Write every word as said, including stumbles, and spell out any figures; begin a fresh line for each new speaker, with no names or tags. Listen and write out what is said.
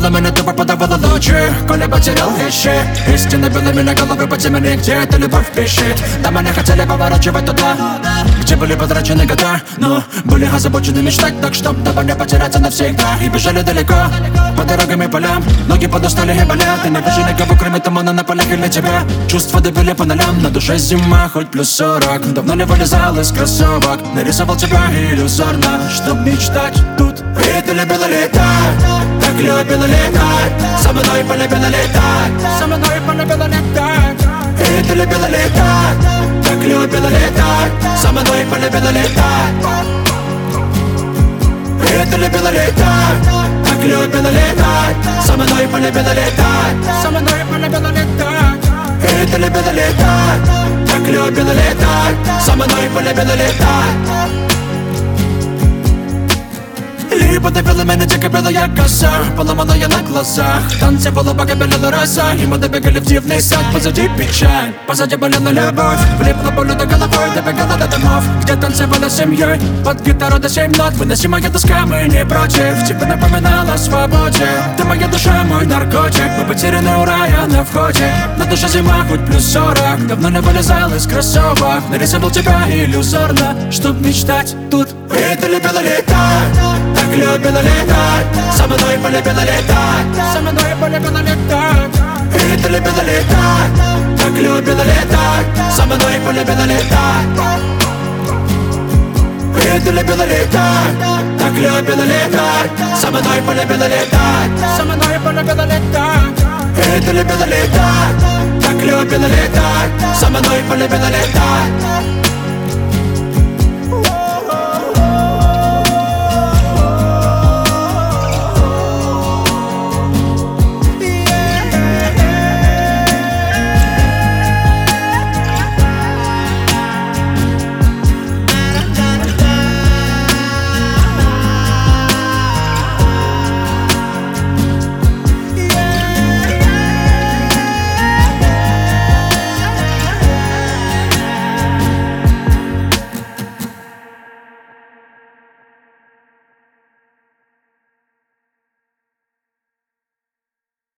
Было меня тупо подавало лучи, коли потерял вещи. Истинно было меня головы по теме, где эта любовь пищит. Там они хотели поворачивать туда, где были потрачены года, но были озабочены мечтать так, чтоб тобой не потеряться навсегда. И бежали далеко, по дорогам и полям. Ноги подустали и болят, и не вижу никого, кроме тумана на полях или тебя. Чувства добили по нолям, на душе зима, хоть плюс сорок. Давно не вылезал из кроссовок, нарисовал тебя иллюзорно, чтоб мечтать тут. И ты любила летать, так любила летать, со мной полюбила летать, со мной полюбила летать. И ты любила летать, так любила летать, со мной полюбила летать. И ты любила летать, так любила летать, со мной полюбила летать, со мной полюбила летать. И ты любила летать, так любила летать, со мной полюбила летать. Либо ты пила меня, дико белая коса, поломанная на глазах. Танцевала, пока белела роса, и мы добегали в дивный сад. Позади печаль, позади болела любовь. Влипла болью до головой, добегала до домов, где танцевала с семьей. Под гитару до семь нот, выносимая тоска, мы не против. Тебе напоминала о свободе, ты моя душа, мой наркотик. Мы потеряны у рая на входе, на душе зима, хоть плюс сорок. Давно не вылезал из кроссовок, нарисовал тебя иллюзорно, чтоб мечтать тут. И ты любила летать, так любила летать, со мной полюбила летать, со мной полюбила летать. И ты любила летать, так любила летать, со мной полюбила летать. И ты любила летать, так любила летать, со мной полюбила летать, со мной полюбила летать. И ты любила летать, так любила летать, со мной полюбила летать.